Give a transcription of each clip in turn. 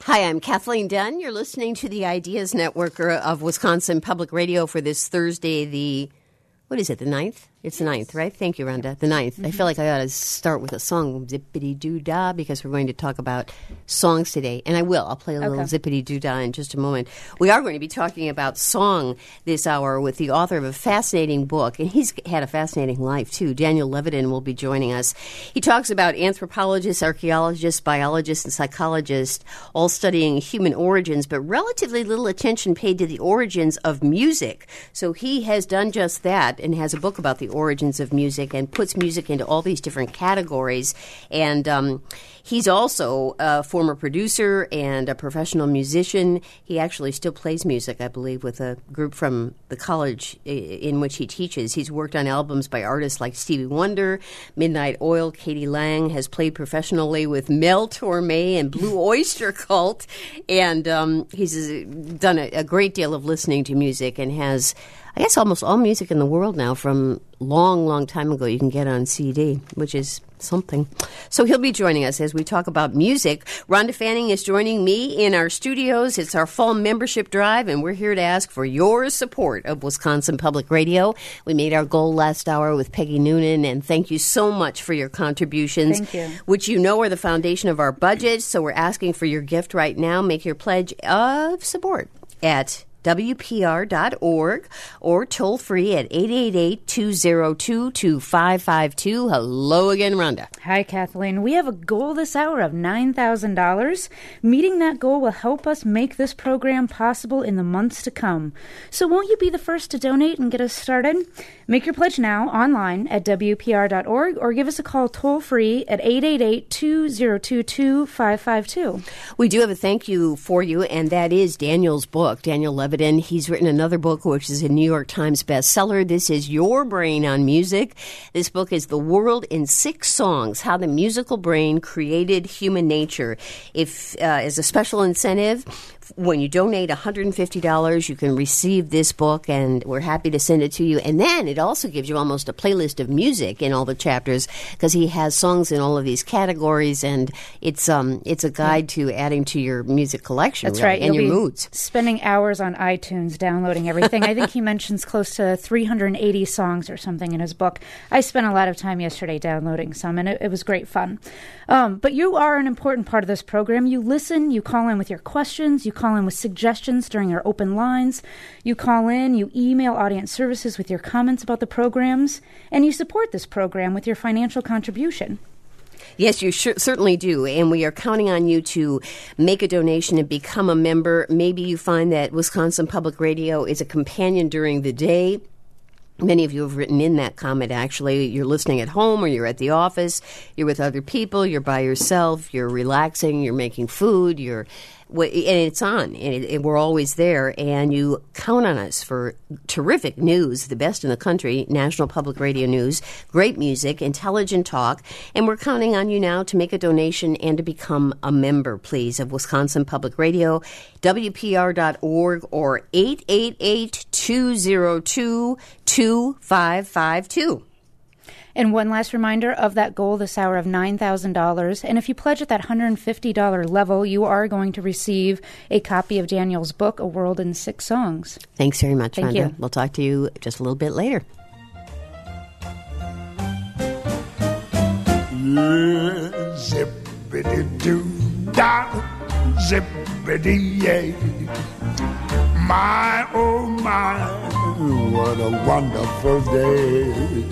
Hi, I'm Kathleen Dunn. You're listening to the Ideas Network of Wisconsin Public Radio for this Thursday, the 9th? It's the 9th, right? Thank you, Rhonda. The 9th. Mm-hmm. I feel like I ought to start with a song, Zippity-Doo-Dah, because we're going to talk about songs today. And I will. I'll play a little Zippity-Doo-Dah in just a moment. We are going to be talking about song this hour with the author of a fascinating book, and he's had a fascinating life, too. Daniel Levitin will be joining us. He talks about anthropologists, archaeologists, biologists, and psychologists all studying human origins, but relatively little attention paid to the origins of music. So he has done just that and has a book about the origins of music and puts music into all these different categories. And he's also a former producer and a professional musician. He actually still plays music, I believe, with a group from the college in which he teaches. He's worked on albums by artists like Stevie Wonder, Midnight Oil, Katie Lang, has played professionally with Mel Torme and Blue Oyster Cult, and he's done a great deal of listening to music and has, I guess, almost all music in the world now from long time ago you can get on CD, which is something. So he'll be joining us as we talk about music. Rhonda Fanning is joining me in our studios. It's our fall membership drive, and we're here to ask for your support of Wisconsin Public Radio. We made our goal last hour with Peggy Noonan, and thank you so much for your contributions, thank you, which you know are the foundation of our budget. So we're asking for your gift right now. Make your pledge of support at WPR.org or toll free at 888-202-2552. Hello again, Rhonda. Hi, Kathleen. We have a goal this hour of $9,000. Meeting that goal will help us make this program possible in the months to come. So won't you be the first to donate and get us started? Make your pledge now online at WPR.org or give us a call toll free at 888-2022-552. We do have a thank you for you, and that is Daniel's book, Daniel Levitin. He's written another book, which is a New York Times bestseller. This is Your Brain on Music. This book is The World in 6 Songs, How the Musical Brain Created Human Nature. If, as a special incentive, when you donate $150, you can receive this book, and we're happy to send it to you. And then it also gives you almost a playlist of music in all the chapters, because he has songs in all of these categories, and it's a guide to adding to your music collection. That's really, right. And You'll your be moods. Spending hours on iTunes downloading everything. I think he mentions close to 380 songs or something in his book. I spent a lot of time yesterday downloading some, and it was great fun. But you are an important part of this program. You listen, you call in with your questions, you call in with suggestions during our open lines, you call in, you email audience services with your comments about the programs, and you support this program with your financial contribution. Yes, you certainly do, and we are counting on you to make a donation and become a member. Maybe you find that Wisconsin Public Radio is a companion during the day. Many of you have written in that comment, actually. You're listening at home or you're at the office, you're with other people, you're by yourself, you're relaxing, you're making food, and it's on, and we're always there, and you count on us for terrific news, the best in the country, National Public Radio News, great music, intelligent talk, and we're counting on you now to make a donation and to become a member, please, of Wisconsin Public Radio, WPR.org, or 888-202-2552. And one last reminder of that goal this hour of $9,000. And if you pledge at that $150 level, you are going to receive a copy of Daniel's book, A World in 6 Songs. Thanks very much, Thank Rhonda. you. We'll talk to you just a little bit later. Zippity-doo-dah, zippity-yay. My, oh my, what a wonderful day.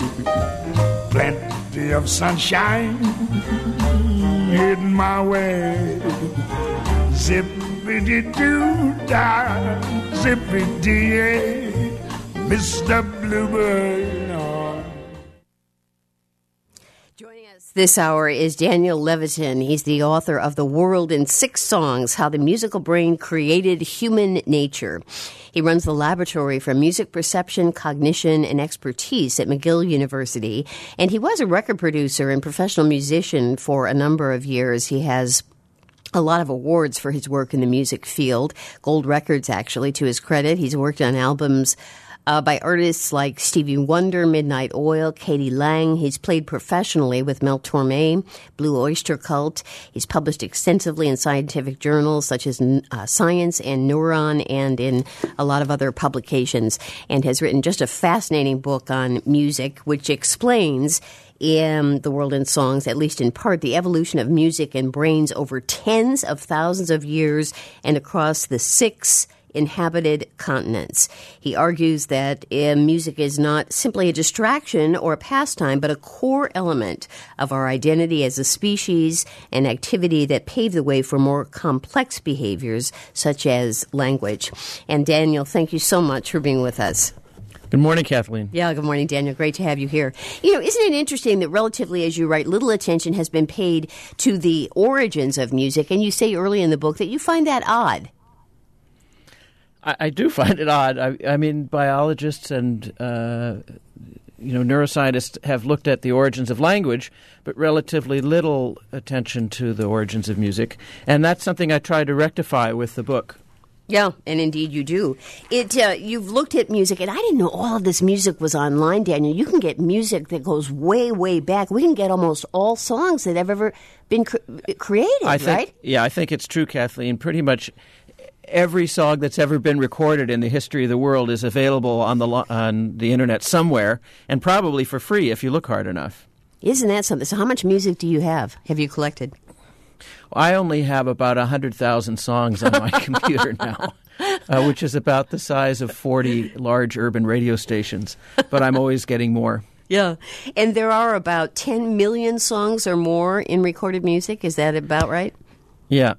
Plenty of sunshine heading my way. Zippity-doo-dah, zippity-yay, Mr. Bluebird. Joining us this hour is Daniel Levitin. He's the author of The World in 6 Songs, How the Musical Brain Created Human Nature. He runs the Laboratory for Music Perception, Cognition, and Expertise at McGill University, and he was a record producer and professional musician for a number of years. He has a lot of awards for his work in the music field, gold records, actually, to his credit. He's worked on albums by artists like Stevie Wonder, Midnight Oil, Katie Lang. He's played professionally with Mel Torme, Blue Oyster Cult. He's published extensively in scientific journals such as Science and Neuron and in a lot of other publications, and has written just a fascinating book on music, which explains in The World in Songs, at least in part, the evolution of music and brains over tens of thousands of years and across the 6 inhabited continents. He argues that music is not simply a distraction or a pastime, but a core element of our identity as a species, an activity that paved the way for more complex behaviors, such as language. And Daniel, thank you so much for being with us. Good morning, Kathleen. Yeah, good morning, Daniel. Great to have you here. Isn't it interesting that relatively, as you write, little attention has been paid to the origins of music, and you say early in the book that you find that odd. I do find it odd. I mean, biologists and neuroscientists have looked at the origins of language, but relatively little attention to the origins of music, and that's something I try to rectify with the book. Yeah, and indeed you do. You've looked at music, and I didn't know all of this music was online, Daniel. You can get music that goes way, way back. We can get almost all songs that have ever been created, right? Yeah, I think it's true, Kathleen. Pretty much every song that's ever been recorded in the history of the world is available on the internet somewhere, and probably for free if you look hard enough. Isn't that something? So how much music do you have you collected? I only have about 100,000 songs on my computer now, which is about the size of 40 large urban radio stations, but I'm always getting more. Yeah, and there are about 10 million songs or more in recorded music. Is that about right? Yeah.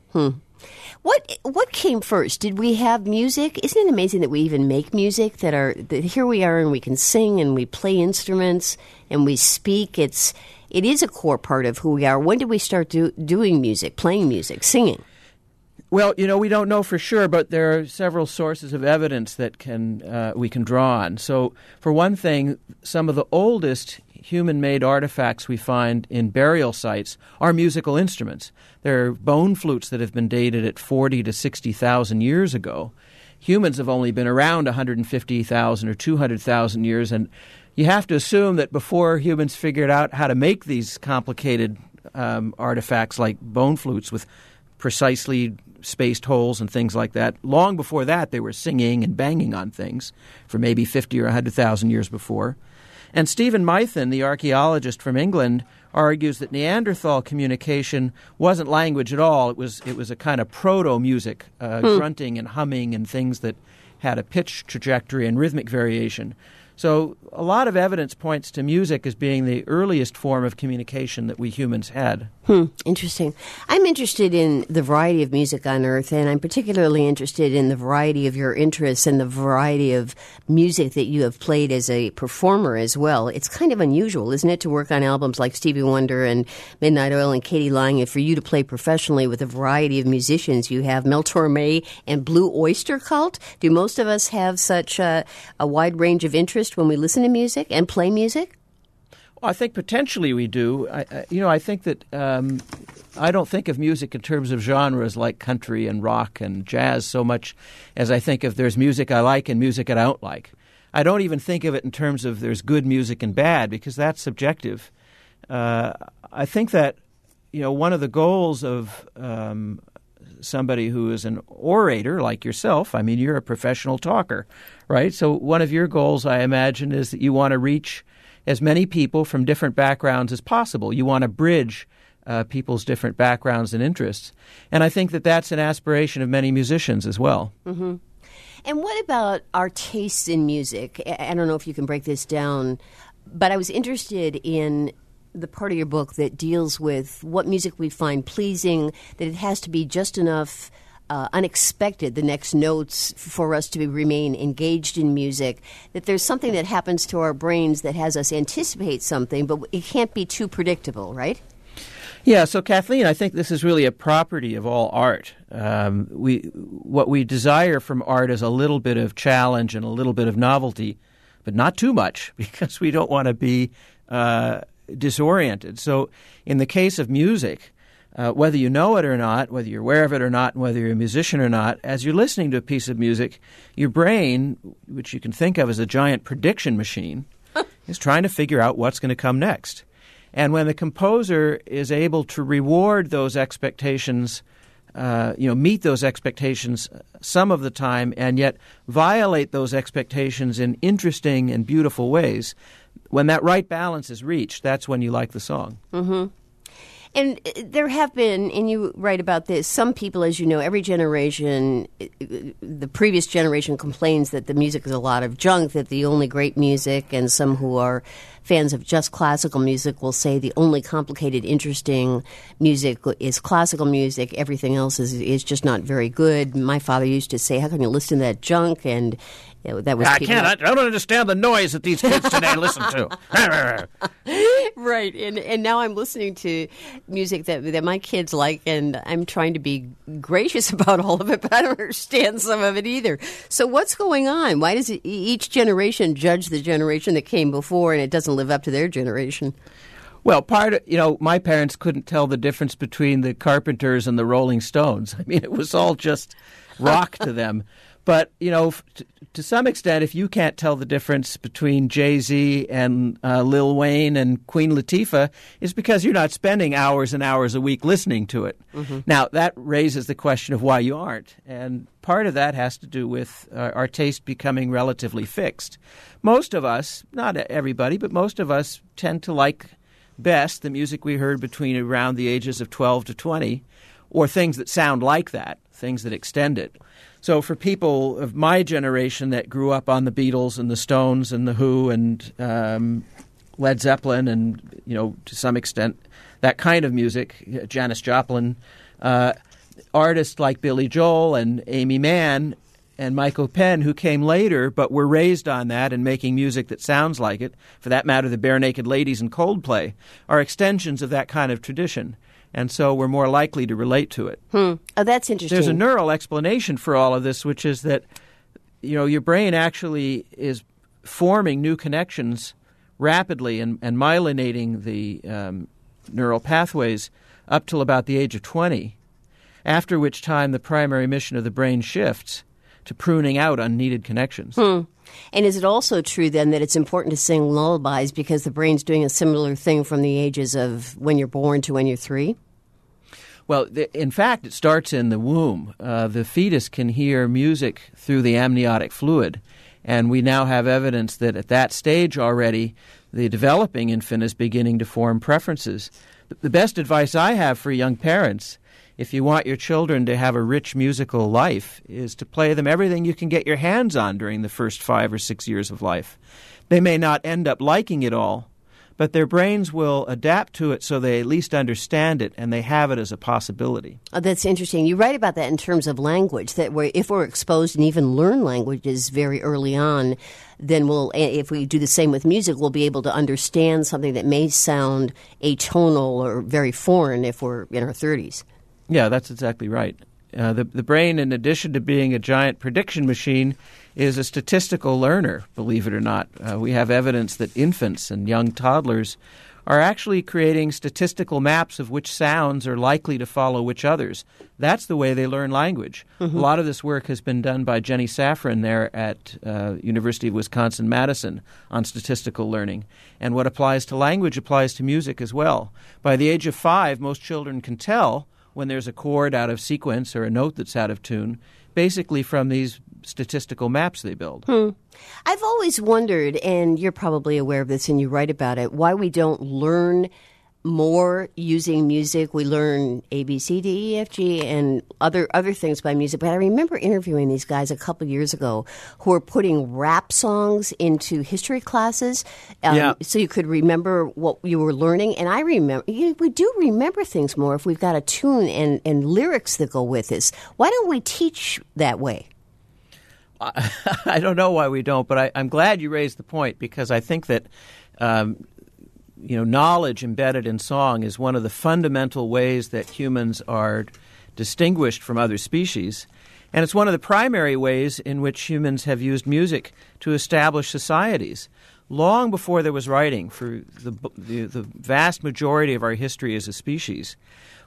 What came first? Did we have music? Isn't it amazing that we even make music? That here we are, and we can sing, and we play instruments, and we speak. It is a core part of who we are. When did we start doing music, playing music, singing? Well, we don't know for sure, but there are several sources of evidence that we can draw on. So, for one thing, some of the oldest human-made artifacts we find in burial sites are musical instruments. There are bone flutes that have been dated at 40 to 60,000 years ago. Humans have only been around 150,000 or 200,000 years, and you have to assume that before humans figured out how to make these complicated artifacts like bone flutes with precisely spaced holes and things like that, long before that they were singing and banging on things for maybe 50 or 100,000 years before. And Stephen Mythen, the archaeologist from England, argues that Neanderthal communication wasn't language at all. It was a kind of proto-music, grunting and humming and things that had a pitch trajectory and rhythmic variation. So a lot of evidence points to music as being the earliest form of communication that we humans had. Interesting. I'm interested in the variety of music on Earth, and I'm particularly interested in the variety of your interests and the variety of music that you have played as a performer as well. It's kind of unusual, isn't it, to work on albums like Stevie Wonder and Midnight Oil and Katie Lang, and for you to play professionally with a variety of musicians. You have Mel Torme and Blue Oyster Cult. Do most of us have such a wide range of interest when we listen to music and play music? Well, I think potentially we do. I think that I don't think of music in terms of genres like country and rock and jazz so much as I think of there's music I like and music I don't like. I don't even think of it in terms of there's good music and bad, because that's subjective. I think that one of the goals of somebody who is an orator like yourself, I mean, you're a professional talker, right? So one of your goals, I imagine, is that you want to reach as many people from different backgrounds as possible. You want to bridge people's different backgrounds and interests. And I think that that's an aspiration of many musicians as well. Mm-hmm. And what about our tastes in music? I don't know if you can break this down, but I was interested in the part of your book that deals with what music we find pleasing, that it has to be just enough unexpected, the next notes, for us to remain engaged in music, that there's something that happens to our brains that has us anticipate something, but it can't be too predictable, right? Yeah, so Kathleen, I think this is really a property of all art. What we desire from art is a little bit of challenge and a little bit of novelty, but not too much, because we don't want to be disoriented. So in the case of music, whether you know it or not, whether you're aware of it or not, and whether you're a musician or not, as you're listening to a piece of music, your brain, which you can think of as a giant prediction machine, is trying to figure out what's going to come next. And when the composer is able to reward those expectations, meet those expectations some of the time, and yet violate those expectations in interesting and beautiful ways, when that right balance is reached, that's when you like the song. Mm-hmm. And there have been, and you write about this, some people, as you know, every generation, the previous generation complains that the music is a lot of junk, that the only great music, and some who are fans of just classical music will say the only complicated, interesting music is classical music. Everything else is just not very good. My father used to say, how can you listen to that junk? And that was I don't understand the noise that these kids today listen to. Right. And now I'm listening to music that my kids like, and I'm trying to be gracious about all of it, but I don't understand some of it either. So what's going on? Why does each generation judge the generation that came before, and it doesn't live up to their generation? Well, my parents couldn't tell the difference between the Carpenters and the Rolling Stones. I mean, it was all just rock to them. But, to some extent, if you can't tell the difference between Jay-Z and Lil Wayne and Queen Latifah, it's because you're not spending hours and hours a week listening to it. Mm-hmm. Now, that raises the question of why you aren't. And part of that has to do with our taste becoming relatively fixed. Most of us, not everybody, but most of us tend to like best the music we heard between around the ages of 12 to 20, or things that sound like that, things that extend it. So for people of my generation that grew up on the Beatles and the Stones and the Who and Led Zeppelin and, to some extent, that kind of music, Janis Joplin, artists like Billy Joel and Amy Mann and Michael Penn, who came later but were raised on that and making music that sounds like it, for that matter, the Bare Naked Ladies and Coldplay, are extensions of that kind of tradition. And so we're more likely to relate to it. Oh, that's interesting. There's a neural explanation for all of this, which is that, your brain actually is forming new connections rapidly and myelinating the neural pathways up till about the age of 20, after which time the primary mission of the brain shifts to pruning out unneeded connections. And is it also true, then, that it's important to sing lullabies because the brain's doing a similar thing from the ages of when you're born to when you're 3? Well, in fact, it starts in the womb. The fetus can hear music through the amniotic fluid, and we now have evidence that at that stage already, the developing infant is beginning to form preferences. The best advice I have for young parents, if you want your children to have a rich musical life, is to play them everything you can get your hands on during the first 5 or 6 years of life. They may not end up liking it all, but their brains will adapt to it so they at least understand it and they have it as a possibility. Oh, that's interesting. You write about that in terms of language, that if we're exposed and even learn languages very early on, then if we do the same with music, we'll be able to understand something that may sound atonal or very foreign if we're in our 30s. Yeah, that's exactly right. The brain, in addition to being a giant prediction machine, is a statistical learner, believe it or not. We have evidence that infants and young toddlers are actually creating statistical maps of which sounds are likely to follow which others. That's the way they learn language. Mm-hmm. A lot of this work has been done by Jenny Safran there at University of Wisconsin-Madison on statistical learning. And what applies to language applies to music as well. By the age of 5, most children can tell when there's a chord out of sequence or a note that's out of tune, basically from these statistical maps they build. I've always wondered, and you're probably aware of this and you write about it, why we don't learn more using music. We learn A, B, C, D, E, F, G, and other things by music. But I remember interviewing these guys a couple years ago who were putting rap songs into history classes so you could remember what you were learning. And I remember, we do remember things more if we've got a tune and lyrics that go with this. Why don't we teach that way? I don't know why we don't, but I'm glad you raised the point, because I think that knowledge embedded in song is one of the fundamental ways that humans are distinguished from other species. And it's one of the primary ways in which humans have used music to establish societies. Long before there was writing, for the vast majority of our history as a species,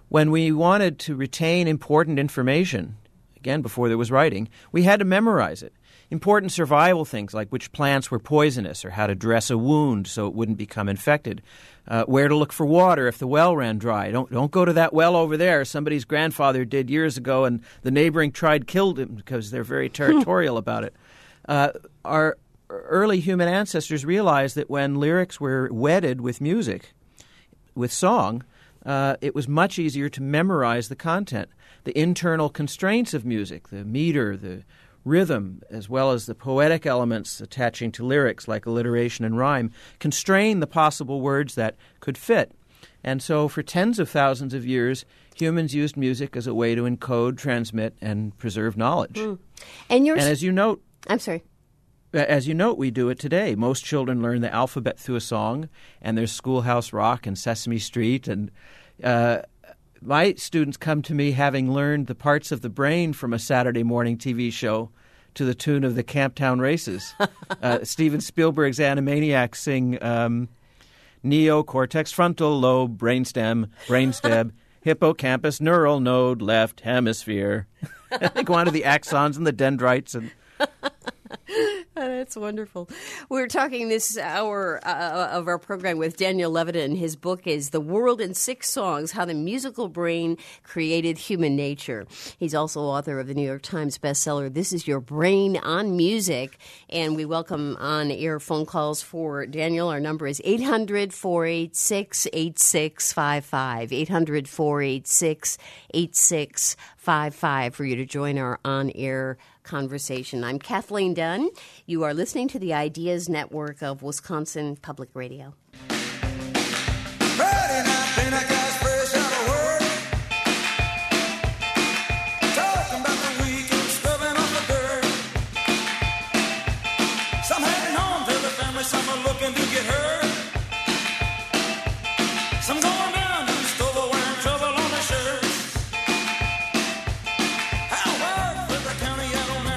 when we wanted to retain important information, again, before there was writing, we had to memorize it. Important survival things like which plants were poisonous or how to dress a wound so it wouldn't become infected, where to look for water if the well ran dry. Don't go to that well over there. Somebody's grandfather did years ago, and the neighboring tribe killed him because they're very territorial about it. Our early human ancestors realized that when lyrics were wedded with music, with song, it was much easier to memorize the content. The internal constraints of music, the meter, the rhythm, as well as the poetic elements attaching to lyrics like alliteration and rhyme, constrain the possible words that could fit. And so for tens of thousands of years, humans used music as a way to encode, transmit, and preserve knowledge. And as you note... I'm sorry. As you note, we do it today. Most children learn the alphabet through a song, and there's Schoolhouse Rock and Sesame Street. And my students come to me having learned the parts of the brain from a Saturday morning TV show to the tune of the Camptown Races. Steven Spielberg's Animaniacs sing neocortex, frontal lobe, brainstem, hippocampus, neural node, left hemisphere. They go on to the axons and the dendrites and... That's wonderful. We're talking this hour of our program with Daniel Levitin. His book is The World in 6 Songs, How the Musical Brain Created Human Nature. He's also author of the New York Times bestseller, This Is Your Brain on Music. And we welcome on-air phone calls for Daniel. Our number is 800-486-8655, 800-486-8655 for you to join our on-air conversation. I'm Kathleen Dunn. You are listening to the Ideas Network of Wisconsin Public Radio. Friday night, then I got fresh out of work. Talking about the weekend, stubbing on the dirt. Some heading home to the family, some are looking to get hurt. Some going down to the store wearing trouble on their shirts. How about with the county out on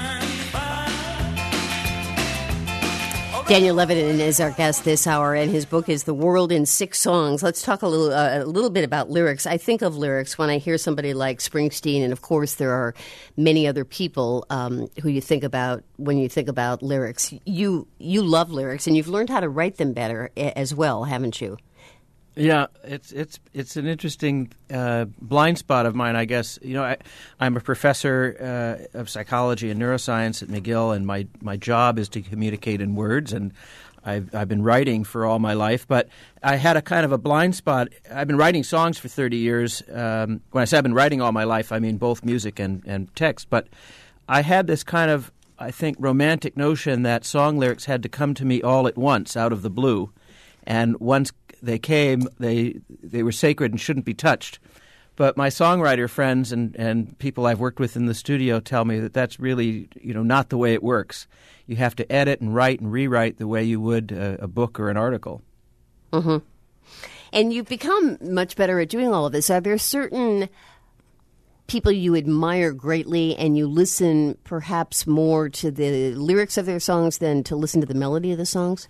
95? Daniel Levitin is our guest this hour, and his book is The World in 6 Songs. Let's talk a little bit about lyrics. I think of lyrics when I hear somebody like Springsteen, and of course there are many other people who you think about when you think about lyrics. You love lyrics, and you've learned how to write them better as well, haven't you? Yeah, it's an interesting blind spot of mine, I guess. You know, I'm a professor of psychology and neuroscience at McGill, and my job is to communicate in words, and I've been writing for all my life. But I had a kind of a blind spot. I've been writing songs for 30 years. When I say I've been writing all my life, I mean both music and text. But I had this kind of, I think, romantic notion that song lyrics had to come to me all at once, out of the blue. And once they came, they were sacred and shouldn't be touched. But my songwriter friends and people I've worked with in the studio tell me that that's really, not the way it works. You have to edit and write and rewrite the way you would a book or an article. Mm-hmm. And you've become much better at doing all of this. Are there certain people you admire greatly and you listen perhaps more to the lyrics of their songs than to listen to the melody of the songs?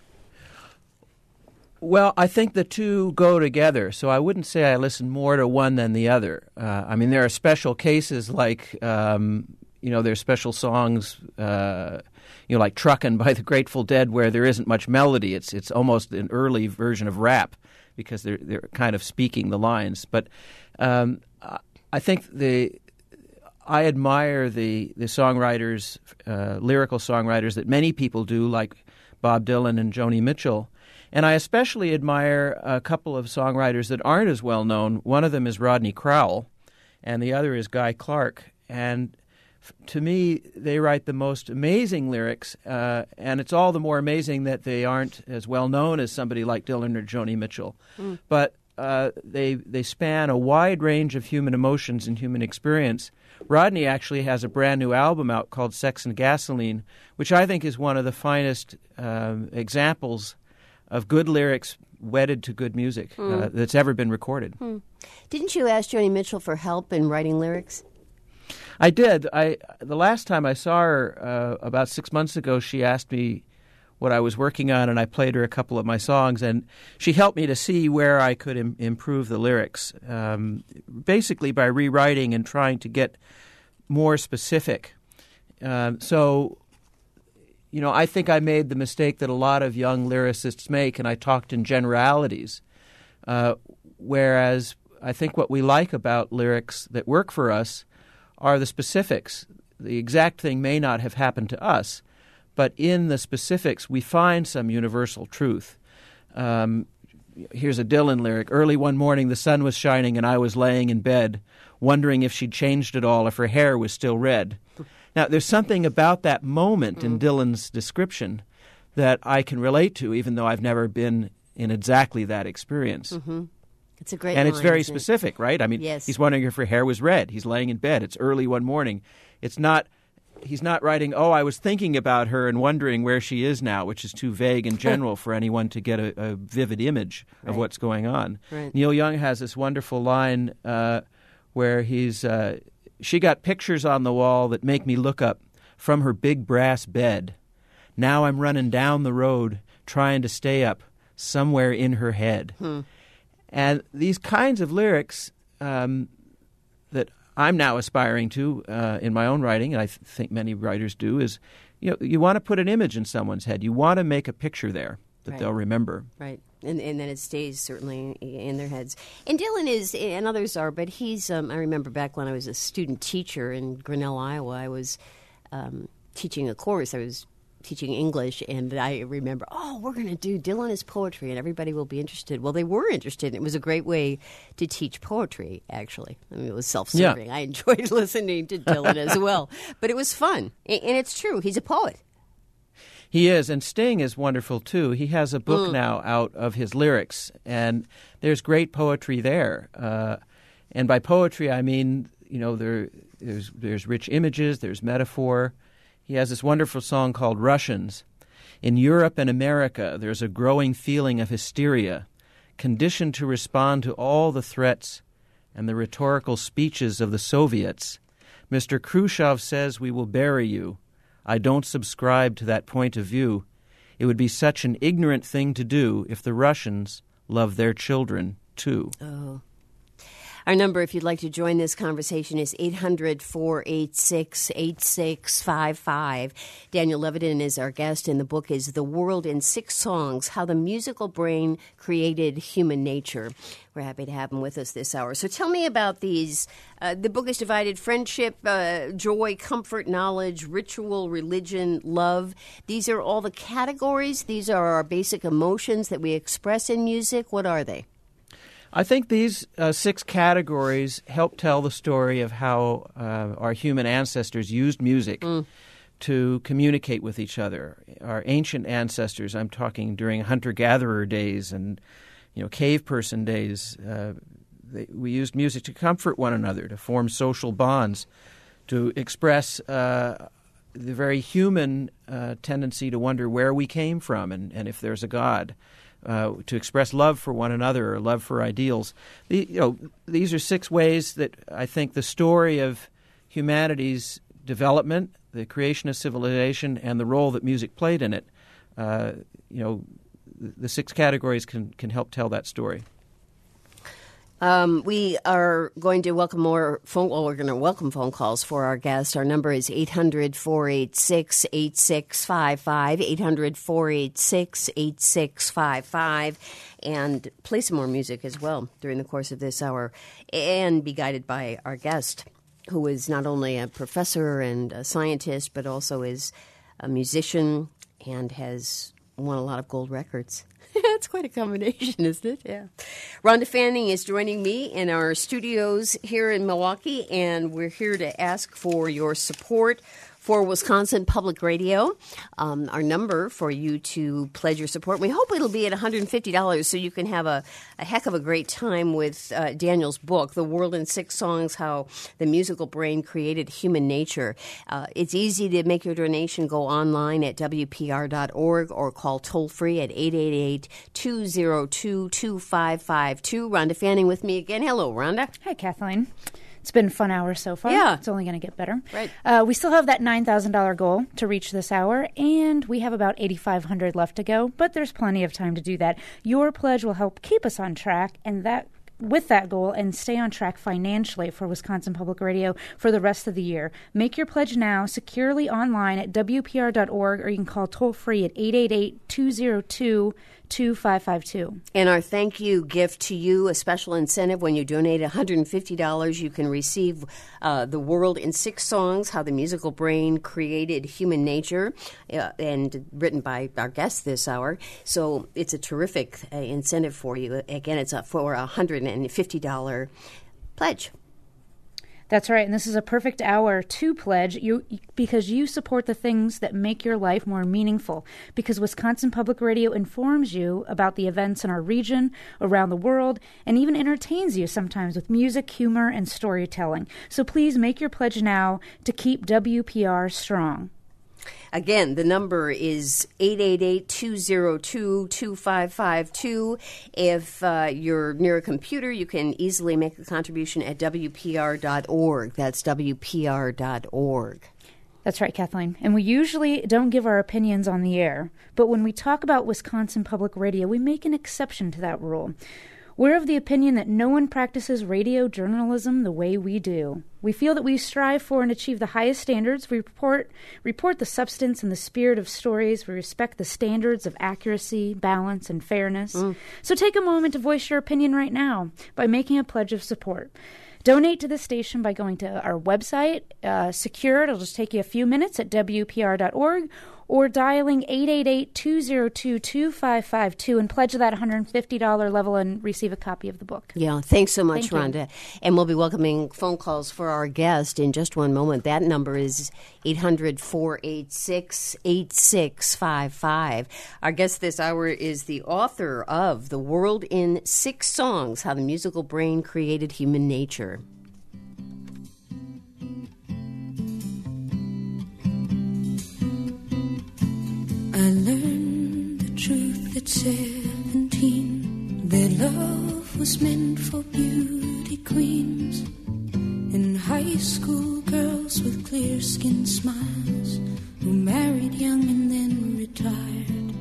Well, I think the two go together, so I wouldn't say I listen more to one than the other. There are special cases like, there's special songs, like Truckin' by the Grateful Dead, where there isn't much melody. It's almost an early version of rap because they're kind of speaking the lines. But I think I admire the songwriters, lyrical songwriters that many people do, like Bob Dylan and Joni Mitchell. And I especially admire a couple of songwriters that aren't as well known. One of them is Rodney Crowell, and the other is Guy Clark. And to me, they write the most amazing lyrics, and it's all the more amazing that they aren't as well known as somebody like Dylan or Joni Mitchell. Mm. But they span a wide range of human emotions and human experience. Rodney actually has a brand new album out called Sex and Gasoline, which I think is one of the finest examples of good lyrics wedded to good music that's ever been recorded. Didn't you ask Joni Mitchell for help in writing lyrics? I did. The last time I saw her, about 6 months ago, she asked me what I was working on, and I played her a couple of my songs, and she helped me to see where I could improve the lyrics, basically by rewriting and trying to get more specific. So, I think I made the mistake that a lot of young lyricists make, and I talked in generalities, whereas I think what we like about lyrics that work for us are the specifics. The exact thing may not have happened to us, but in the specifics we find some universal truth. Here's a Dylan lyric. Early one morning the sun was shining and I was laying in bed, wondering if she'd changed at all, if her hair was still red. Now, there's something about that moment in Dylan's description that I can relate to, even though I've never been in exactly that experience. Mm-hmm. It's a great And line, it's very isn't it? specific, right? I mean, Yes. He's wondering if her hair was red. He's laying in bed. It's early one morning. It's not... He's not writing, I was thinking about her and wondering where she is now, which is too vague and general for anyone to get a vivid image of Right. what's going on. Right. Neil Young has this wonderful line where she got pictures on the wall that make me look up from her big brass bed. Now I'm running down the road trying to stay up somewhere in her head. And these kinds of lyrics that I'm now aspiring to in my own writing, and I think many writers do, is you want to put an image in someone's head. You want to make a picture there that Right. they'll remember. Right. And then it stays certainly in their heads. And Dylan is, and others are, but he's, I remember back when I was a student teacher in Grinnell, Iowa, I was teaching a course. I was teaching English, and I remember, we're going to do Dylan as poetry, and everybody will be interested. Well, they were interested, and it was a great way to teach poetry, actually. I mean, it was self-serving. Yeah. I enjoyed listening to Dylan as well. But it was fun. And it's true. He's a poet. He is, and Sting is wonderful, too. He has a book now out of his lyrics, and there's great poetry there. And by poetry, I mean, there's rich images, there's metaphor. He has this wonderful song called Russians. In Europe and America, there's a growing feeling of hysteria, conditioned to respond to all the threats and the rhetorical speeches of the Soviets. Mr. Khrushchev says we will bury you. I don't subscribe to that point of view. It would be such an ignorant thing to do if the Russians love their children, too. Oh. Our number, if you'd like to join this conversation, is 800-486-8655. Daniel Levitin is our guest, and the book is The World in 6 Songs, How the Musical Brain Created Human Nature. We're happy to have him with us this hour. So tell me about these. The book is divided: friendship, joy, comfort, knowledge, ritual, religion, love. These are all the categories. These are our basic emotions that we express in music. What are they? I think these 6 categories help tell the story of how our human ancestors used music to communicate with each other. Our ancient ancestors, I'm talking during hunter-gatherer days and cave person days, we used music to comfort one another, to form social bonds, to express the very human tendency to wonder where we came from and if there's a God. To express love for one another or love for ideals. These are 6 ways that I think the story of humanity's development, the creation of civilization, and the role that music played in it, the 6 categories can help tell that story. We are going to welcome we're going to welcome phone calls for our guest. Our number is 800-486-8655, 800-486-8655, and play some more music as well during the course of this hour, and be guided by our guest, who is not only a professor and a scientist, but also is a musician and has won a lot of gold records. That's quite a combination, isn't it? Yeah. Rhonda Fanning is joining me in our studios here in Milwaukee, and we're here to ask for your support for Wisconsin Public Radio. Our number for you to pledge your support, we hope it'll be at $150 so you can have a heck of a great time with Daniel's book, The World in 6 Songs, How the Musical Brain Created Human Nature. It's easy to make your donation. Go online at WPR.org or call toll-free at 888-202-2552. Rhonda Fanning with me again. Hello, Rhonda. Hi, Kathleen. It's been a fun hour so far. Yeah. It's only going to get better. Right. We still have that $9,000 goal to reach this hour, and we have about 8,500 left to go, but there's plenty of time to do that. Your pledge will help keep us on track, and with that goal, and stay on track financially for Wisconsin Public Radio for the rest of the year. Make your pledge now securely online at WPR.org, or you can call toll-free at 888-202-2552. And our thank you gift to you, a special incentive when you donate $150, you can receive The World in 6 Songs, How the Musical Brain Created Human Nature, and written by our guest this hour. So it's a terrific incentive for you. Again, it's for $150 pledge. That's right, and this is a perfect hour to pledge because you support the things that make your life more meaningful, because Wisconsin Public Radio informs you about the events in our region, around the world, and even entertains you sometimes with music, humor, and storytelling. So please make your pledge now to keep WPR strong. Again, the number is 888-202-2552. If you're near a computer, you can easily make a contribution at WPR.org. That's WPR.org. That's right, Kathleen. And we usually don't give our opinions on the air, but when we talk about Wisconsin Public Radio, we make an exception to that rule. We're of the opinion that no one practices radio journalism the way we do. We feel that we strive for and achieve the highest standards. We report the substance and the spirit of stories. We respect the standards of accuracy, balance, and fairness. So take a moment to voice your opinion right now by making a pledge of support. Donate to the station by going to our website, secure. It'll just take you a few minutes at WPR.org, or dialing 888-202-2552 and pledge that $150 level and receive a copy of the book. Yeah, thanks so much, Thank you. Rhonda. And we'll be welcoming phone calls for our guest in just one moment. That number is 800-486-8655. Our guest this hour is the author of The World in 6 Songs, How the Musical Brain Created Human Nature. I learned the truth at 17, that love was meant for beauty queens, and high school girls with clear-skinned smiles who married young and then retired.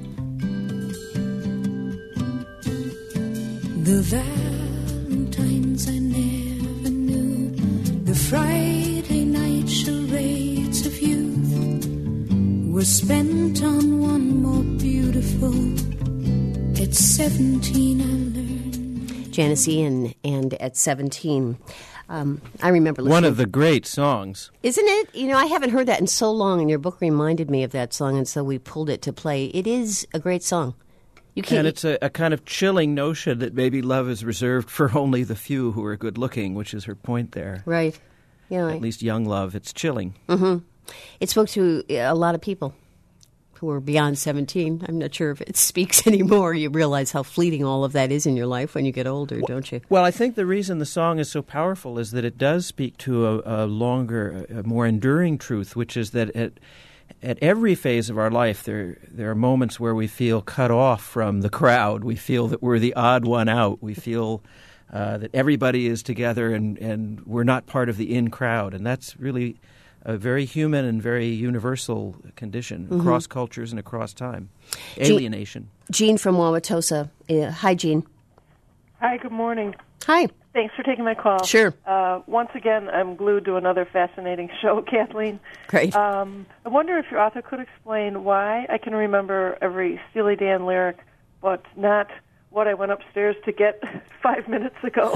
The Valentines I never knew, the Friday night charades of youth were spent on one more beautiful. At 17 I learned. Janice Ian, and at 17. I remember listening. One of the great songs. Isn't it? You know, I haven't heard that in so long, and your book reminded me of that song, and so we pulled it to play. It is a great song. You can't. And it's a kind of chilling notion that maybe love is reserved for only the few who are good-looking, which is her point there. Right. Yeah. At least young love. It's chilling. Mm-hmm. It spoke to a lot of people who are beyond 17. I'm not sure if it speaks anymore. You realize how fleeting all of that is in your life when you get older, don't you? Well, I think the reason the song is so powerful is that it does speak to a longer, a more enduring truth, which is that at every phase of our life, there are moments where we feel cut off from the crowd. We feel that we're the odd one out. We feel that everybody is together and we're not part of the in crowd. And that's really a very human and very universal condition across cultures and across time. Alienation. Jean from Wauwatosa. Hi, Jean. Hi, good morning. Hi. Thanks for taking my call. Sure. Once again, I'm glued to another fascinating show, Kathleen. Great. I wonder if your author could explain why I can remember every Steely Dan lyric, but not what I went upstairs to get 5 minutes ago.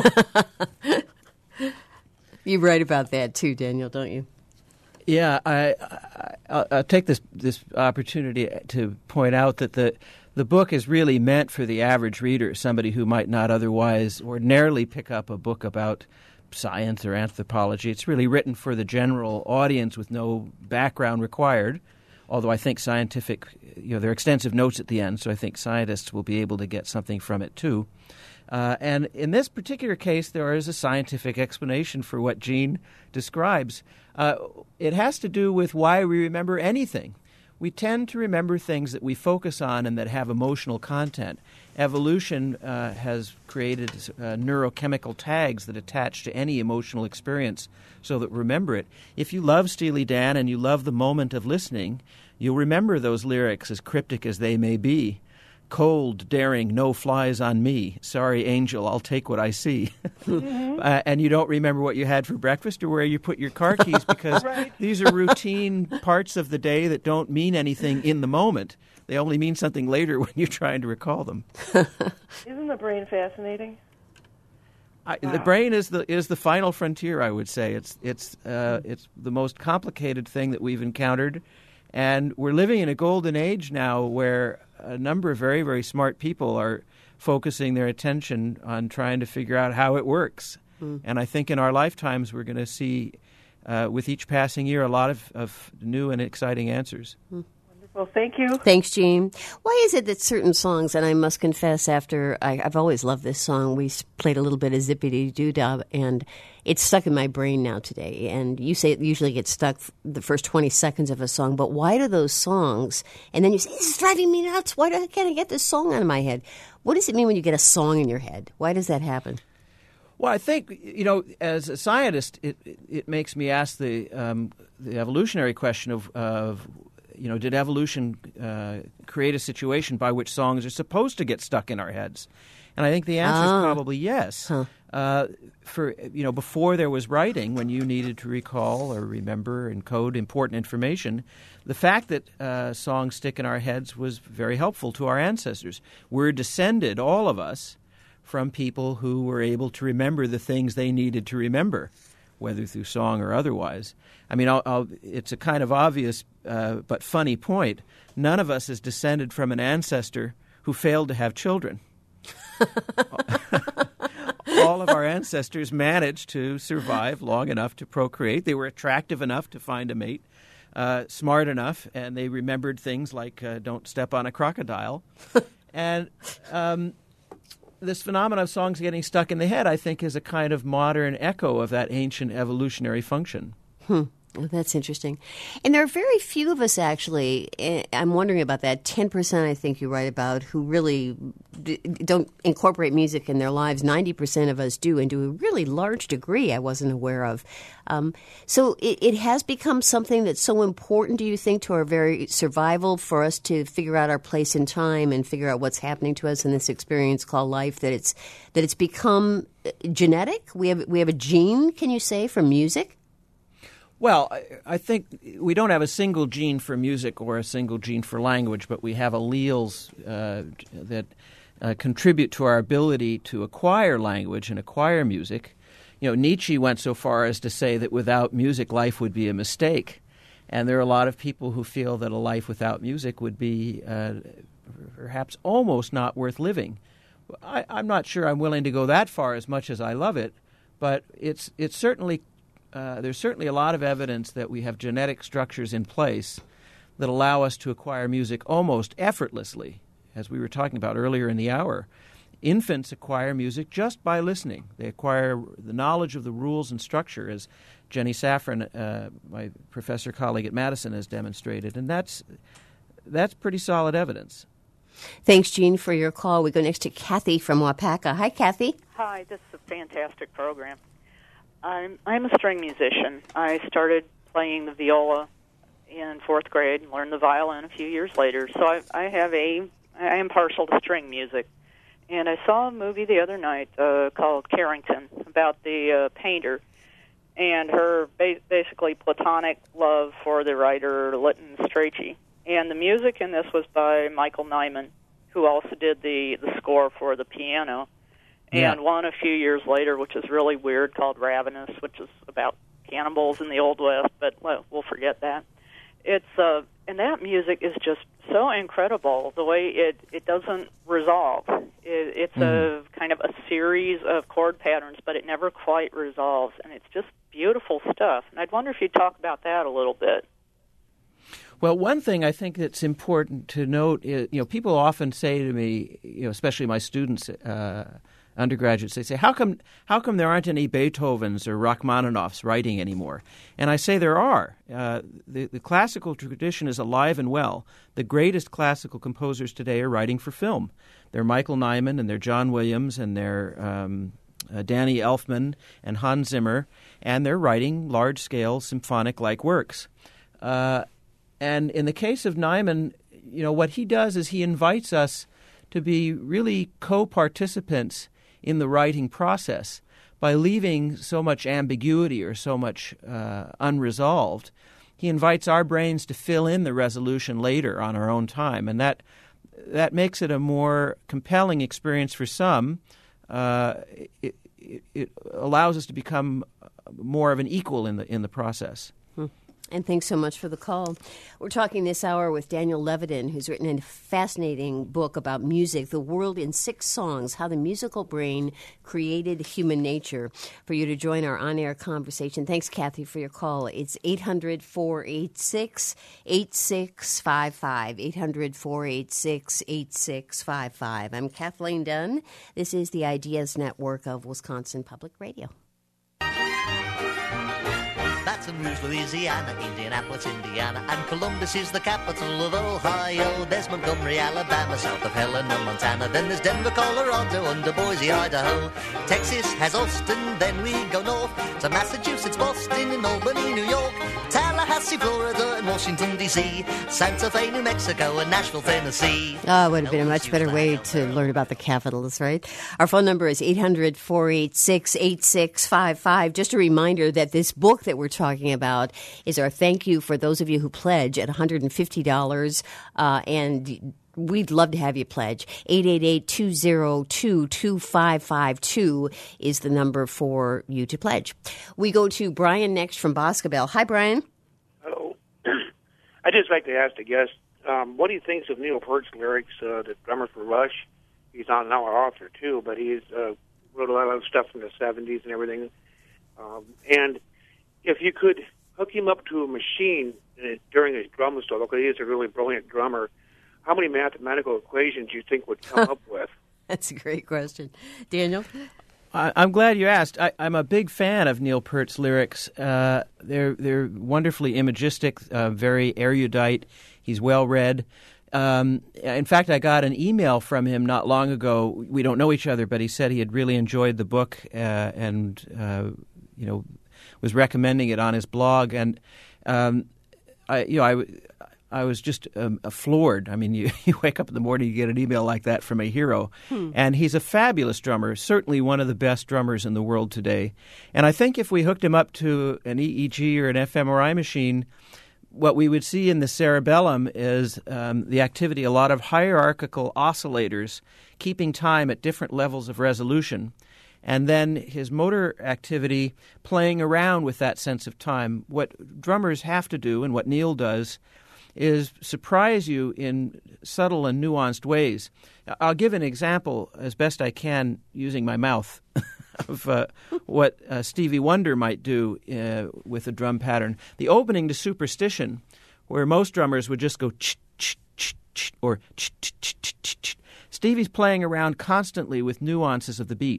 You write about that too, Daniel, don't you? Yeah, I'll take this opportunity to point out that the book is really meant for the average reader, somebody who might not otherwise ordinarily pick up a book about science or anthropology. It's really written for the general audience with no background required, although I think scientific, there are extensive notes at the end, so I think scientists will be able to get something from it too. And in this particular case, there is a scientific explanation for what Jean describes. It has to do with why we remember anything. we tend to remember things that we focus on and that have emotional content. Evolution has created neurochemical tags that attach to any emotional experience so that we remember it. If you love Steely Dan and you love the moment of listening, you'll remember those lyrics, as cryptic as they may be. Cold, daring, no flies on me. Sorry, angel, I'll take what I see. And you don't remember what you had for breakfast or where you put your car keys because these are routine parts of the day that don't mean anything in the moment. They only mean something later when you're trying to recall them. Isn't the brain fascinating? The brain is the final frontier, I would say. It's the most complicated thing that we've encountered. And we're living in a golden age now where a number of very, very smart people are focusing their attention on trying to figure out how it works. And I think in our lifetimes we're going to see, with each passing year, a lot of new and exciting answers. Well, thank you. Thanks, Jean. Why is it that certain songs, and I must confess, after I've always loved this song, we played a little bit of Zippity-Doo-Dah, and it's stuck in my brain now today. And you say it usually gets stuck the first 20 seconds of a song, but why do those songs, and then you say, this is driving me nuts, why can't I get this song out of my head? What does it mean when you get a song in your head? Why does that happen? Well, I think, as a scientist, it makes me ask the evolutionary question of did evolution create a situation by which songs are supposed to get stuck in our heads? And I think the answer is probably yes. Before there was writing, when you needed to recall or remember and code important information, the fact that songs stick in our heads was very helpful to our ancestors. We're descended, all of us, from people who were able to remember the things they needed to remember, whether through song or otherwise. I mean, it's a kind of obvious but funny point. None of us is descended from an ancestor who failed to have children. All of our ancestors managed to survive long enough to procreate. They were attractive enough to find a mate, smart enough, and they remembered things like don't step on a crocodile. And this phenomenon of songs getting stuck in the head, I think, is a kind of modern echo of that ancient evolutionary function. Oh, that's interesting. And there are very few of us, actually, I'm wondering about that, 10% I think you write about, who really don't incorporate music in their lives. 90% of us do, and to a really large degree I wasn't aware of. So it has become something that's so important, do you think, to our very survival, for us to figure out our place in time and figure out what's happening to us in this experience called life, that it's become genetic? We have a gene, can you say, for music? Well, I think we don't have a single gene for music or a single gene for language, but we have alleles that contribute to our ability to acquire language and acquire music. Nietzsche went so far as to say that without music, life would be a mistake. And there are a lot of people who feel that a life without music would be perhaps almost not worth living. I'm not sure I'm willing to go that far as much as I love it, but it's certainly there's certainly a lot of evidence that we have genetic structures in place that allow us to acquire music almost effortlessly, as we were talking about earlier in the hour. Infants acquire music just by listening. They acquire the knowledge of the rules and structure, as Jenny Safran, my professor colleague at Madison, has demonstrated, and that's pretty solid evidence. Thanks, Jean, for your call. We go next to Kathy from Wapaka. Hi, Kathy. Hi, this is a fantastic program. I'm a string musician. I started playing the viola in fourth grade and learned the violin a few years later. So I am partial to string music. And I saw a movie the other night called Carrington about the painter and her basically platonic love for the writer Lytton Strachey. And the music in this was by Michael Nyman, who also did the score for the piano. And one a few years later, which is really weird, called Ravenous, which is about cannibals in the Old West, but we'll forget that. And that music is just so incredible, the way it doesn't resolve. It's a kind of a series of chord patterns, but it never quite resolves, and it's just beautiful stuff. And I'd wonder if you'd talk about that a little bit. Well, one thing I think that's important to note is, people often say to me, especially my students undergraduates, they say, how come there aren't any Beethovens or Rachmaninoffs writing anymore? And I say there are. The classical tradition is alive and well. The greatest classical composers today are writing for film. They're Michael Nyman and they're John Williams and they're Danny Elfman and Hans Zimmer, and they're writing large-scale symphonic-like works. And in the case of Nyman, what he does is he invites us to be really co-participants in the writing process by leaving so much ambiguity or so much unresolved. He invites our brains to fill in the resolution later on our own time, and that makes it a more compelling experience for some. It allows us to become more of an equal in the process. And thanks so much for the call. We're talking this hour with Daniel Levitin, who's written a fascinating book about music, The World in 6 Songs, How the Musical Brain Created Human Nature. For you to join our on-air conversation, thanks, Kathy, for your call. It's 800-486-8655, 800-486-8655. I'm Kathleen Dunn. This is the Ideas Network of Wisconsin Public Radio. Baton Rouge, Louisiana, Indianapolis, Indiana, and Columbus is the capital of Ohio. There's Montgomery, Alabama, south of Helena, Montana. Then there's Denver, Colorado, under Boise, Idaho. Texas has Austin, then we go north to Massachusetts, Boston, and Albany, New York, Tallahassee, Florida, and Washington, D.C., Santa Fe, New Mexico, and Nashville, Tennessee. Oh, it would have been a much better way to learn about the capitals, right? Our phone number is 800-486-8655. Just a reminder that this book that we're talking about is our thank you for those of you who pledge at $150, and we'd love to have you pledge. 888-202-2552 is the number for you to pledge. We go to Brian next from Boscobel. Hi, Brian. Hello. I'd just like to ask the guest, what do you think of Neil Peart's lyrics, the drummer for Rush? He's now an author, too, but he's wrote a lot of stuff from the 70s and everything. And if you could hook him up to a machine during his drum solo, because he is a really brilliant drummer, how many mathematical equations do you think would come up with? That's a great question. Daniel? I'm glad you asked. I'm a big fan of Neil Peart's lyrics. They're wonderfully imagistic, very erudite. He's well-read. In fact, I got an email from him not long ago. We don't know each other, but he said he had really enjoyed the book and was recommending it on his blog. And I was just floored. I mean, you wake up in the morning, you get an email like that from a hero. And he's a fabulous drummer, certainly one of the best drummers in the world today. And I think if we hooked him up to an EEG or an fMRI machine, what we would see in the cerebellum is the activity, a lot of hierarchical oscillators keeping time at different levels of resolution. And then his motor activity playing around with that sense of time. What drummers have to do, and what Neil does, is surprise you in subtle and nuanced ways. I'll give an example as best I can using my mouth of what Stevie Wonder might do with a drum pattern. The opening to Superstition, where most drummers would just go ch ch ch ch or ch ch ch ch ch. Stevie's playing around constantly with nuances of the beat.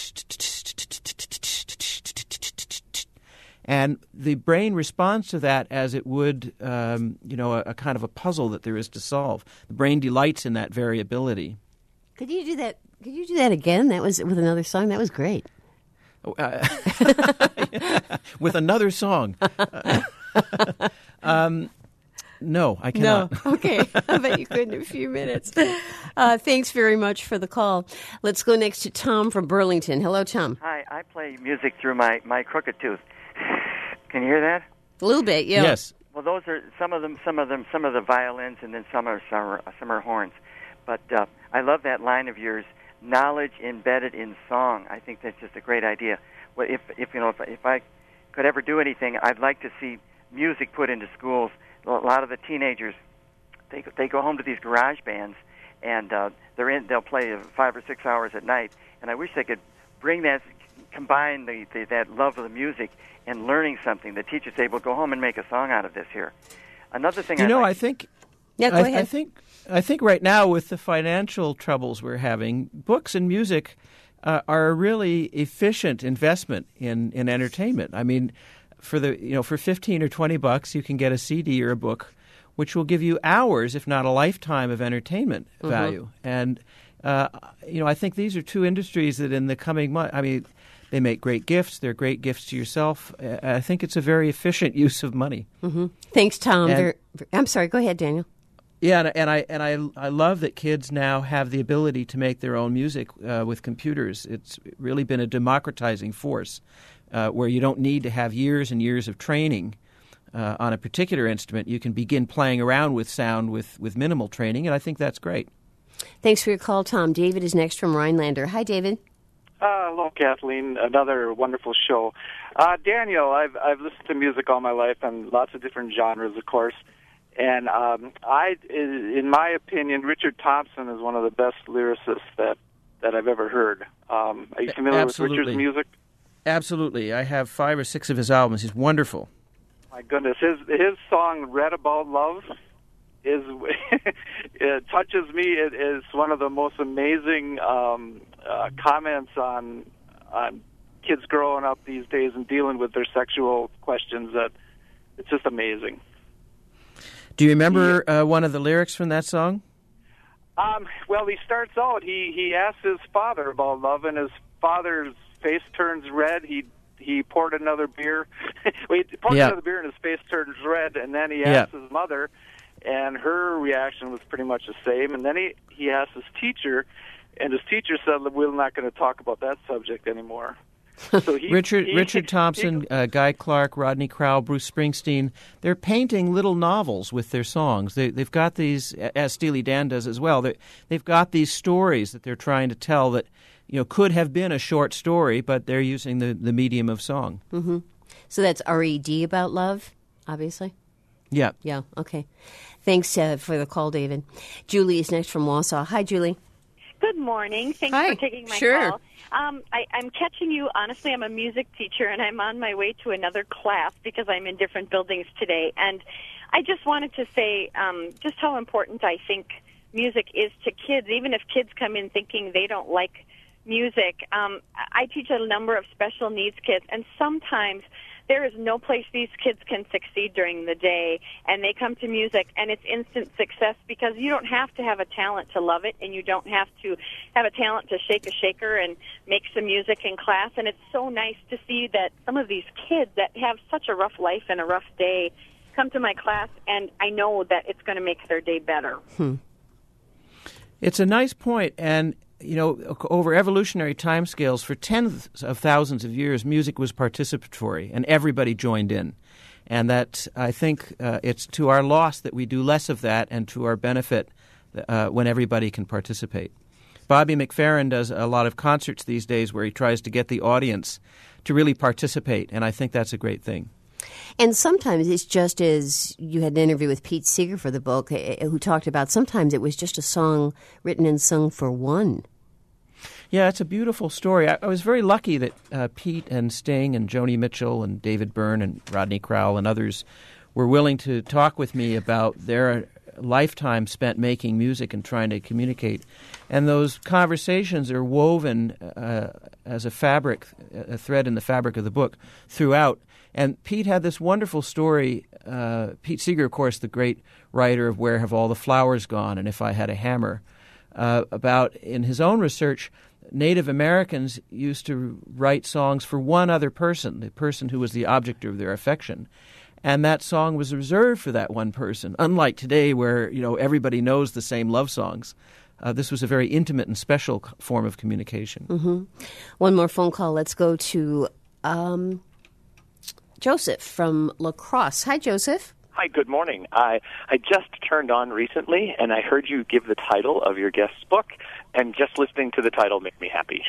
And the brain responds to that as it would, a kind of a puzzle that there is to solve. The brain delights in that variability. Could you do that? Could you do that again? That was with another song. That was great. With another song. No, I cannot. No. Okay. I bet you could in a few minutes. Thanks very much for the call. Let's go next to Tom from Burlington. Hello, Tom. Hi. I play music through my crooked tooth. Can you hear that? A little bit, yeah. Yes. Well, those are some of the violins, and then some are horns. But I love that line of yours, knowledge embedded in song. I think that's just a great idea. Well, if I could ever do anything, I'd like to see music put into schools. A lot of the teenagers, they go home to these garage bands, and they'll play 5 or 6 hours at night. And I wish they could combine that love of the music and learning something. The teachers say, "Well, go home and make a song out of this here." Another thing, I think. Yeah, go ahead. I think right now with the financial troubles we're having, books and music are a really efficient investment in entertainment. I mean, for 15 or $20, you can get a CD or a book, which will give you hours, if not a lifetime, of entertainment value. And I think these are two industries that in the coming months, I mean, they make great gifts. They're great gifts to yourself. I think it's a very efficient use of money. Thanks, Tom. I'm sorry. Go ahead, Daniel. Yeah, and I love that kids now have the ability to make their own music with computers. It's really been a democratizing force where you don't need to have years and years of training on a particular instrument. You can begin playing around with sound with minimal training, and I think that's great. Thanks for your call, Tom. David is next from Rhinelander. Hi, David. Hello, Kathleen. Another wonderful show. Daniel, I've listened to music all my life and lots of different genres, of course. And in my opinion, Richard Thompson is one of the best lyricists that I've ever heard. Are you familiar with Richard's music? Absolutely. I have 5 or 6 of his albums. He's wonderful. My goodness, his song "Read About Love" is it touches me. It is one of the most amazing comments on kids growing up these days and dealing with their sexual questions. That it's just amazing. Do you remember one of the lyrics from that song? Well, he starts out. He asks his father about love, and his father's face turns red. He poured another beer. Well, he poured another beer, and his face turns red. And then he asks his mother, and her reaction was pretty much the same. And then he asked his teacher, and his teacher said, "We're not going to talk about that subject anymore." So Richard Thompson, Guy Clark, Rodney Crowell, Bruce Springsteen, they're painting little novels with their songs. They've got these, as Steely Dan does as well, they've got these stories that they're trying to tell that could have been a short story, but they're using the medium of song. Mm-hmm. So that's R.E.D. about love, obviously? Yeah. Yeah, okay. Thanks for the call, David. Julie is next from Wausau. Hi, Julie. Good morning. Thanks for taking my call. I'm catching you. Honestly, I'm a music teacher, and I'm on my way to another class because I'm in different buildings today. And I just wanted to say just how important I think music is to kids, even if kids come in thinking they don't like music. I teach a number of special needs kids, and sometimes there is no place these kids can succeed during the day, and they come to music, and it's instant success because you don't have to have a talent to love it, and you don't have to have a talent to shake a shaker and make some music in class. And it's so nice to see that some of these kids that have such a rough life and a rough day come to my class, and I know that it's going to make their day better. It's a nice point, and over evolutionary timescales, for tens of thousands of years, music was participatory, and everybody joined in. And that, I think, it's to our loss that we do less of that, and to our benefit when everybody can participate. Bobby McFerrin does a lot of concerts these days where he tries to get the audience to really participate, and I think that's a great thing. And sometimes it's just as you had an interview with Pete Seeger for the book, who talked about sometimes it was just a song written and sung for one. Yeah, it's a beautiful story. I was very lucky that Pete and Sting and Joni Mitchell and David Byrne and Rodney Crowell and others were willing to talk with me about their lifetime spent making music and trying to communicate. And those conversations are woven as a fabric, a thread in the fabric of the book throughout. And Pete had this wonderful story. Pete Seeger, of course, the great writer of Where Have All the Flowers Gone and If I Had a Hammer, about, in his own research, Native Americans used to write songs for one other person, the person who was the object of their affection. And that song was reserved for that one person, unlike today where, everybody knows the same love songs. This was a very intimate and special form of communication. Mm-hmm. One more phone call. Let's go to Joseph from La Crosse. Hi, Joseph. Hi, good morning. I just turned on recently, and I heard you give the title of your guest's book, and just listening to the title made me happy.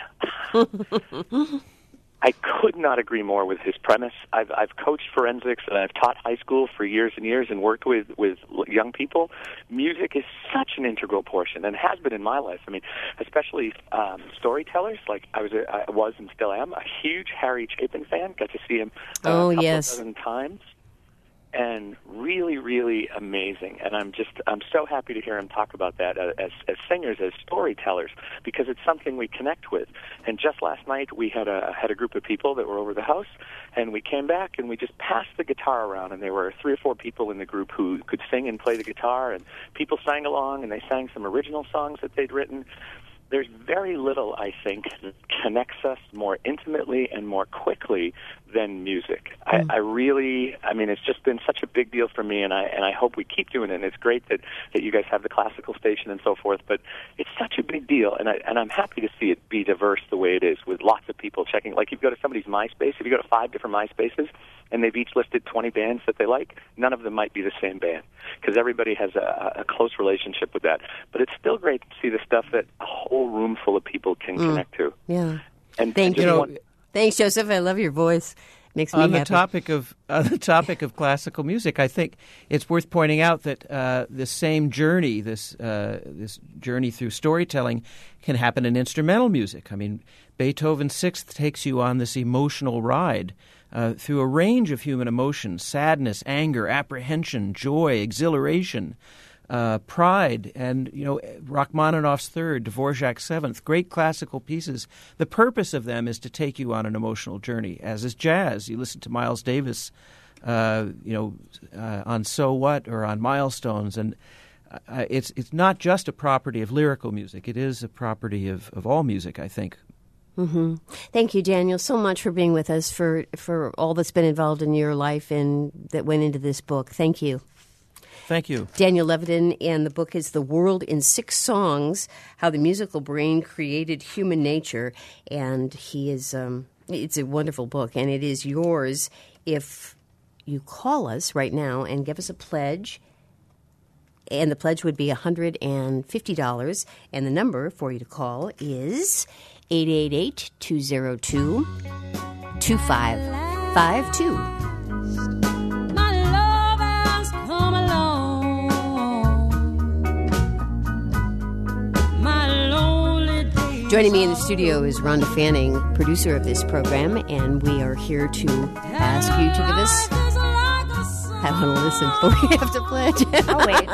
I could not agree more with his premise. I've coached forensics, and I've taught high school for years and years and worked with young people. Music is such an integral portion, and has been in my life. I mean, especially storytellers. Like I was and still am a huge Harry Chapin fan. Got to see him a couple dozen times. and really, really amazing. And I'm so happy to hear him talk about that as singers, as storytellers, because it's something we connect with. And just last night we had a group of people that were over the house, and we came back and we just passed the guitar around, and there were 3 or 4 people in the group who could sing and play the guitar, and people sang along, and they sang some original songs that they'd written. There's very little, I think, that connects us more intimately and more quickly than music. I really, it's just been such a big deal for me, and I hope we keep doing it. And it's great that you guys have the classical station and so forth, but it's such a big deal, and I'm happy to see it be diverse the way it is, with lots of people checking. Like, if you go to somebody's MySpace, if you go to 5 different MySpaces, and they've each listed 20 bands that they like, none of them might be the same band, because everybody has a close relationship with that. But it's still great to see the stuff that a whole room full of people can connect to. Yeah. And thank you. Thanks, Joseph. I love your voice. Makes me happy. On the topic of classical music, I think it's worth pointing out that this same journey, this journey through storytelling, can happen in instrumental music. I mean, Beethoven's Sixth takes you on this emotional ride through a range of human emotions: sadness, anger, apprehension, joy, exhilaration, pride, and Rachmaninoff's Third, Dvorak's Seventh, great classical pieces. The purpose of them is to take you on an emotional journey, as is jazz. You listen to Miles Davis, on So What or on Milestones, and it's not just a property of lyrical music. It is a property of all music, I think. Mm-hmm. Thank you, Daniel, so much for being with us, for all that's been involved in your life and that went into this book. Thank you. Thank you. Daniel Levitin, and the book is The World in 6 Songs, How the Musical Brain Created Human Nature. And he is, it's a wonderful book, and it is yours if you call us right now and give us a pledge. And the pledge would be $150. And the number for you to call is 888-202-2552. Joining me in the studio is Rhonda Fanning, producer of this program, and we are here to ask you to give us... I want to listen, but we have to pledge. I'll wait.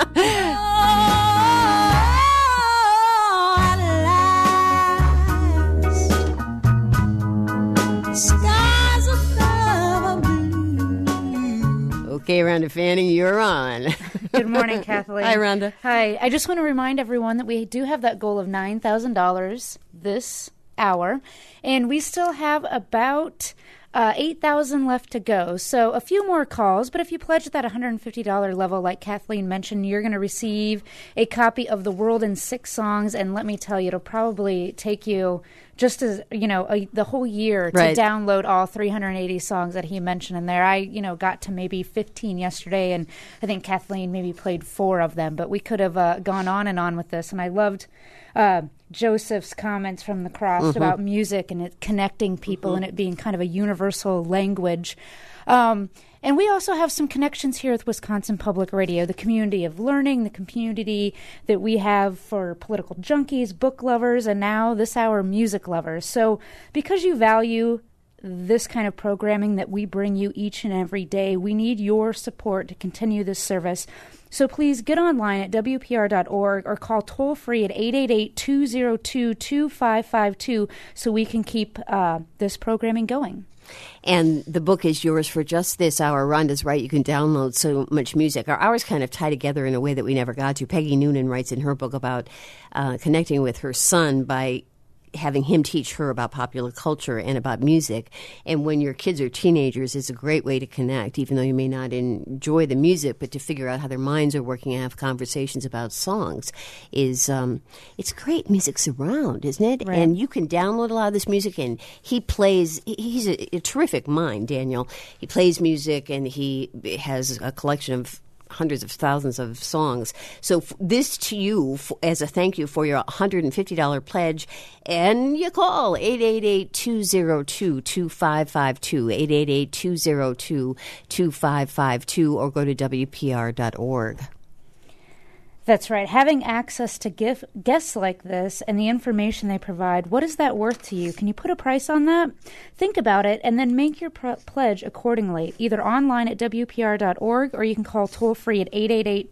Okay, Rhonda Fanning, you're on. Good morning, Kathleen. Hi, Rhonda. Hi. I just want to remind everyone that we do have that goal of $9,000 this hour, and we still have about 8,000 left to go. So a few more calls, but if you pledge at that $150 level, like Kathleen mentioned, you're going to receive a copy of The World in 6 Songs, and let me tell you, it'll probably take you just as, the whole year to download all 380 songs that he mentioned in there. I, got to maybe 15 yesterday, and I think Kathleen maybe played 4 of them, but we could have gone on and on with this, and I loved Joseph's comments from the Cross about music and it connecting people and it being kind of a universal language. And we also have some connections here with Wisconsin Public Radio, the community of learning, the community that we have for political junkies, book lovers, and now this hour, music lovers. So because you value this kind of programming that we bring you each and every day, we need your support to continue this service. So please get online at WPR.org or call toll-free at 888-202-2552 so we can keep this programming going. And the book is yours for just this hour. Rhonda's right. You can download so much music. Our hours kind of tie together in a way that we never got to. Peggy Noonan writes in her book about connecting with her son by having him teach her about popular culture and about music. And when your kids are teenagers, it's a great way to connect, even though you may not enjoy the music, but to figure out how their minds are working and have conversations about songs is, it's great. Music's around, isn't it? Right. And you can download a lot of this music, and he plays, he's a terrific mind, Daniel. He plays music, and he has a collection of hundreds of thousands of songs. So this to you as a thank you for your $150 pledge, and you call 888-202-2552, 888-202-2552, or go to WPR.org. That's right. Having access to guests like this and the information they provide, what is that worth to you? Can you put a price on that? Think about it and then make your pledge accordingly, either online at WPR.org or you can call toll-free at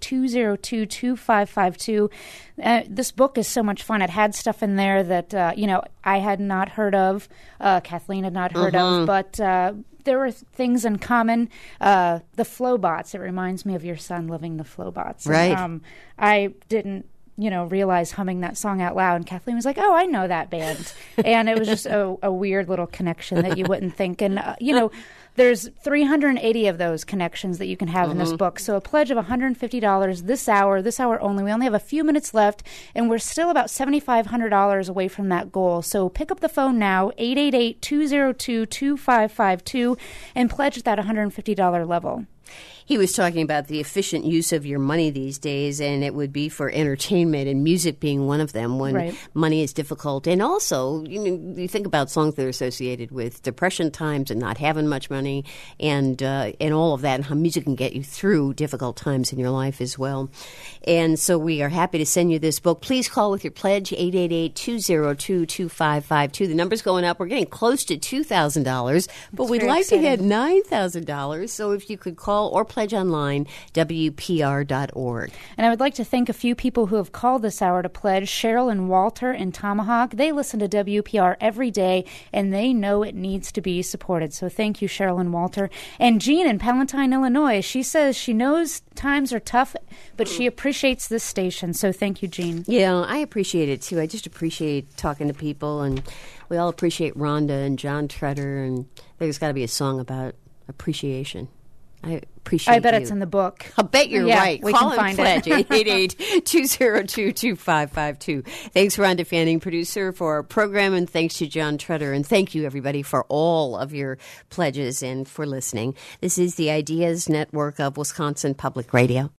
888-202-2552. This book is so much fun. It had stuff in there that, I had not heard of, Kathleen had not heard of, but there were things in common. The Flowbots, it reminds me of your son living the Flowbots. Right. And, I didn't, realize humming that song out loud. And Kathleen was like, oh, I know that band. And it was just a weird little connection that you wouldn't think. And, there's 380 of those connections that you can have in this book. So a pledge of $150 this hour only. We only have a few minutes left, and we're still about $7,500 away from that goal. So pick up the phone now, 888-202-2552, and pledge at that $150 level. He was talking about the efficient use of your money these days, and it would be for entertainment, and music being one of them when money is difficult. And also, you think about songs that are associated with depression times and not having much money, and all of that, and how music can get you through difficult times in your life as well. And so we are happy to send you this book. Please call with your pledge, 888-202-2552. The number's going up. We're getting close to $2,000, but we'd like to get $9,000. So if you could call or pledge online, WPR.org. And I would like to thank a few people who have called this hour to pledge. Cheryl and Walter in Tomahawk. They listen to WPR every day, and they know it needs to be supported. So thank you, Cheryl and Walter. And Jean in Palatine, Illinois. She says she knows times are tough, but she appreciates this station. So thank you, Jean. Yeah, I appreciate it, too. I just appreciate talking to people, and we all appreciate Rhonda and John Treader, and there's got to be a song about appreciation. I appreciate I bet you. It's in the book. I'll bet you're right. We Call can and find pledge, 888-202-2552. Thanks, Rhonda Fanning, producer, for our program, and thanks to John Treader. And thank you, everybody, for all of your pledges and for listening. This is the Ideas Network of Wisconsin Public Radio.